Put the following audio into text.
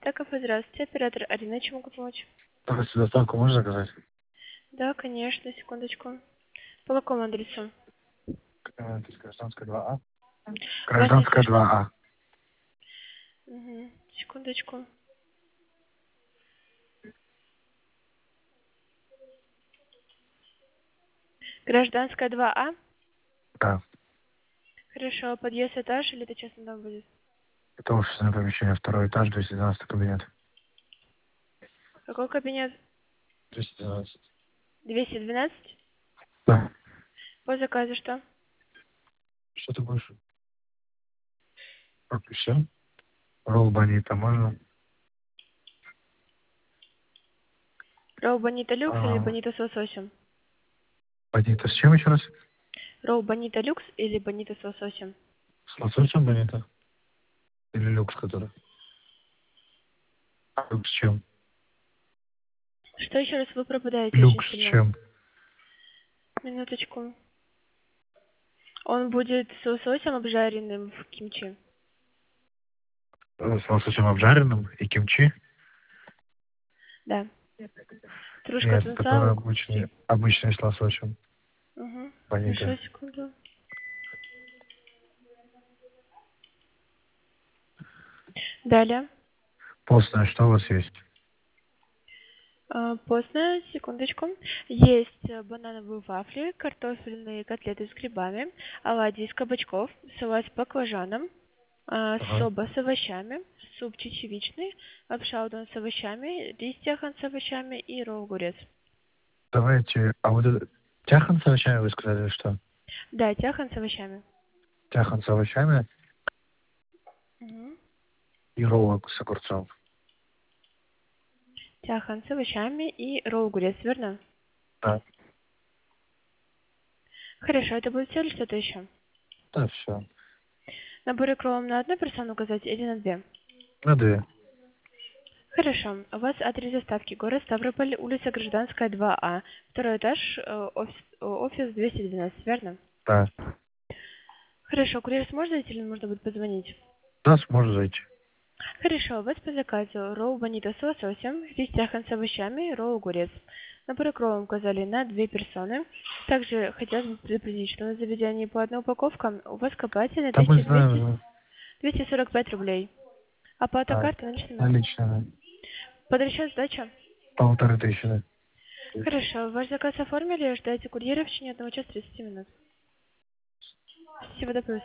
Так, здравствуйте, оператор Арина, чем могу помочь? Здравствуйте, доставку можно заказать? Да, конечно, секундочку. По какому адресу? То есть гражданская 2А. Вас не Гражданская слышно. 2А. Угу. Секундочку. Гражданская 2А? Да. Хорошо, подъезд этаж или это частный дом будет? Это офисное помещение, второй этаж, 212 кабинет. Какой кабинет? 212. 212? Да. По заказу что? Что ты будешь? Как все? Ролл бонита можно? Роу Бонита Люкс или А, Бонита с лососем? бонита с чем еще раз? Роу Бонита Люкс или Бонита с лососем? С лососем бонита? Или люкс который? А люкс с чем? Что еще раз, вы пропадаете очень Люкс с сильно? чем? Минуточку. Он будет с лососем обжаренным в кимчи. С лососем обжаренным и кимчи? Да. Стружка Нет, тунца, который лук. обычный с лососем. Угу. Хорошо, Бонита. секунду. Далее. Постное, что у вас есть? Постная, секундочку. Есть банановые вафли, картофельные котлеты с грибами, оладьи из кабачков, салат с баклажаном, Ага. соба с овощами, суп чечевичный, лапша удон с овощами, рис тяхан с овощами и ролл огурец. Давайте, а вот это... Тяхан с овощами вы сказали, что? Да, тяхан с овощами. Тяхан с овощами Мгм. и роллы с огурцом. Тяхан с овощами и ролл огурец, верно? Да. Хорошо, это будет все или что-то еще? Да, все. Набор икр вам на одну персону указать или на две? На две. Хорошо. У вас адрес доставки. Город Ставрополь, улица Гражданская, 2А. Второй этаж, офис 212, верно? Да. Хорошо. Курьер сможет зайти или нужно будет позвонить? Да, сможет зайти. Хорошо. У вас по заказу ролл бонита с лососем, рис тяхан с овощами, ролл огурец. Набор икр вам указали на две персоны. Также хотелось бы предупредить, что на заведении по одной упаковке у вас копатель на Да мы знаем, 1200, ну, 245 рублей. Оплата а, карты наличными. наличные. Под расчет сдача. 1500, да. Хорошо. Ваш заказ оформили. Ждайте курьера в течение 1 часа 30 минут. Всего доброго.